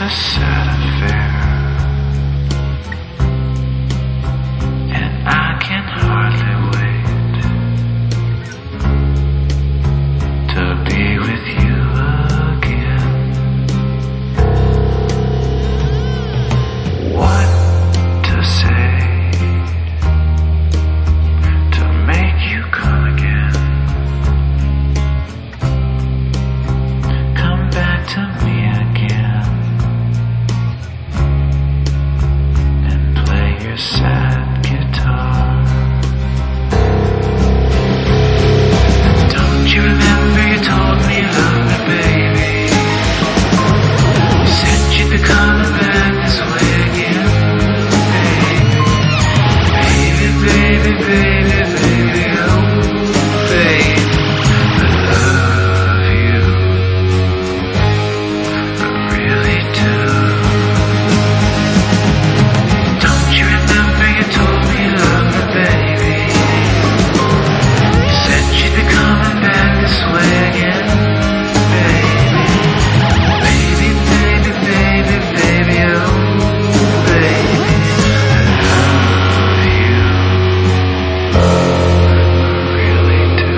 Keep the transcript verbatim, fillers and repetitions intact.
a sad affair, and I can hardly wait to be with you again. What to say to make you come again? Come back to me again and play your sad guitar. Don't you remember you told me you loved me, baby? You said you'd be coming back this way again, baby, baby, baby, baby, oh, baby, I love you, I really do. Don't you remember you told me you loved me, baby? You said you'd be coming back this way again, baby, baby, baby, baby, baby, oh, baby, I love you, I really do.